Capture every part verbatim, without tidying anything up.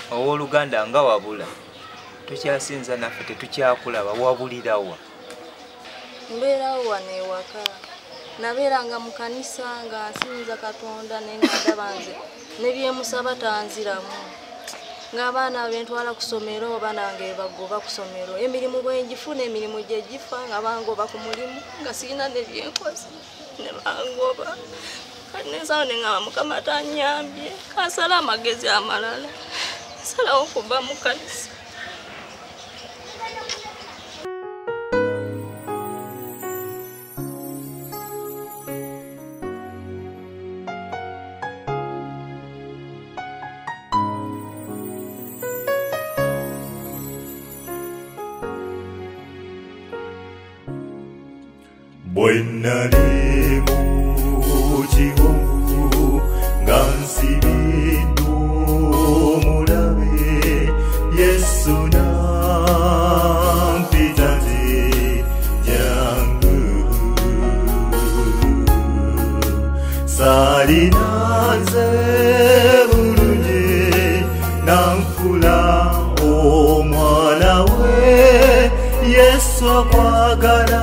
owooluganda nga wabula tukyasinza naffe tetukyakulaba wabulirawa? Mbeerawo wano ewaka. Nabeeranga mu kanisa nga nsinza Katonda naye nga ndaba nze ne byemusaba tanziramu. Ng'abaana bentwala ku ssomero oba nange bagoba ku ssomero. Emirimu bwe ngifuna emirimu gye gifa nga bangoba ku mulimu nga sirina ne byenkoze ne bangoba. Kati nsalawo ne ngamba Mukama tannyambye kansala amagezi amalala. Nsalawo okuva mu kanisa. Bwenali mu kiwonvu nga nsibidde omulabe Yesu nampita nti jangu salina nze bulungi nanfula omwana we Yesu akwagala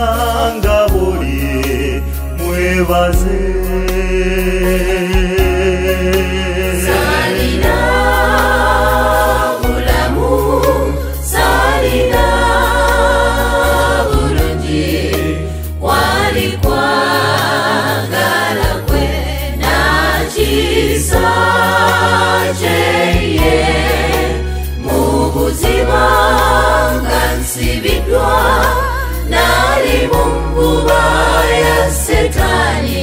mwebaze salina bulamu salina bulungi kwali kwagala kwe nakisa kyeye mu buzima nga nsibiddwa nali mu mbuba ya Setani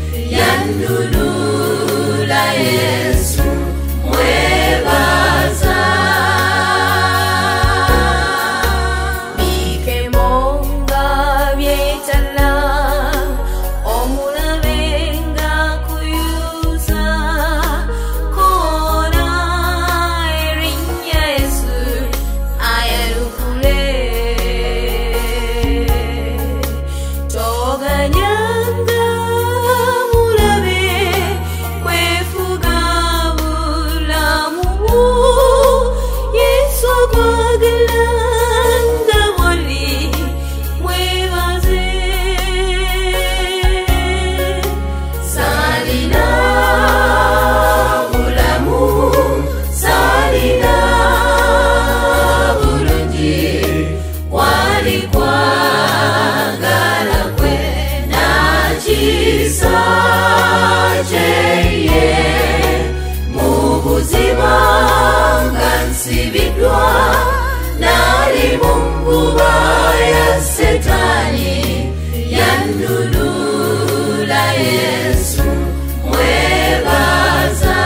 yandulula Yesu mwebaza bikemonga byetala omulabenga kuyuza kona erinnya Yesu ayalukule toganyanga mulabe kwefuga bulamu Yesu akwagala wali mwebaze salina bulamu salina bulungi kwali kwagala kwe nakisa kyeye mu buzima nga nsibiddwa nali mu mbuba ya Setani yandulula Yesu mwebaza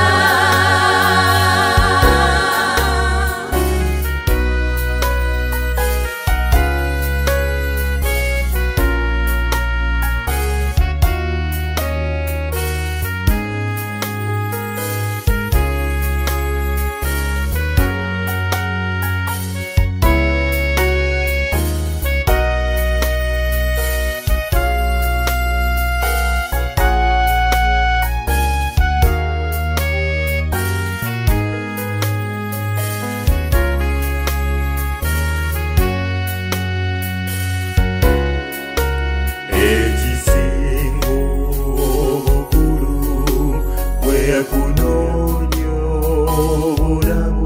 ekisingo obukulu kwe kunoonya obulamu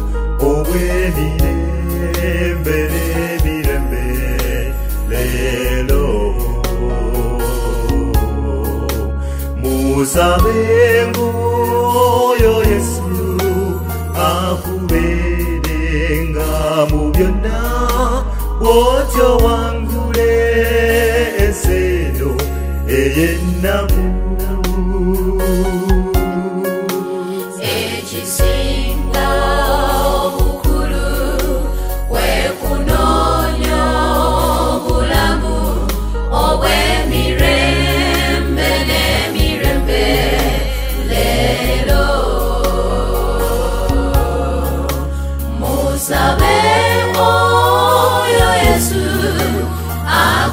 obw'emirembe n'emirembe leero musabenga oyo Yesu akubeerenga mu byonna otyo wangule eseno eyennaku ekisinga obukulu kwe kunoonya obulamu obw'emirembe n'emirembe leero musabe oyo Yesu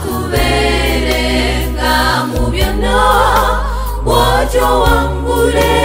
akubeerenga mu byonna bw'otyo wangule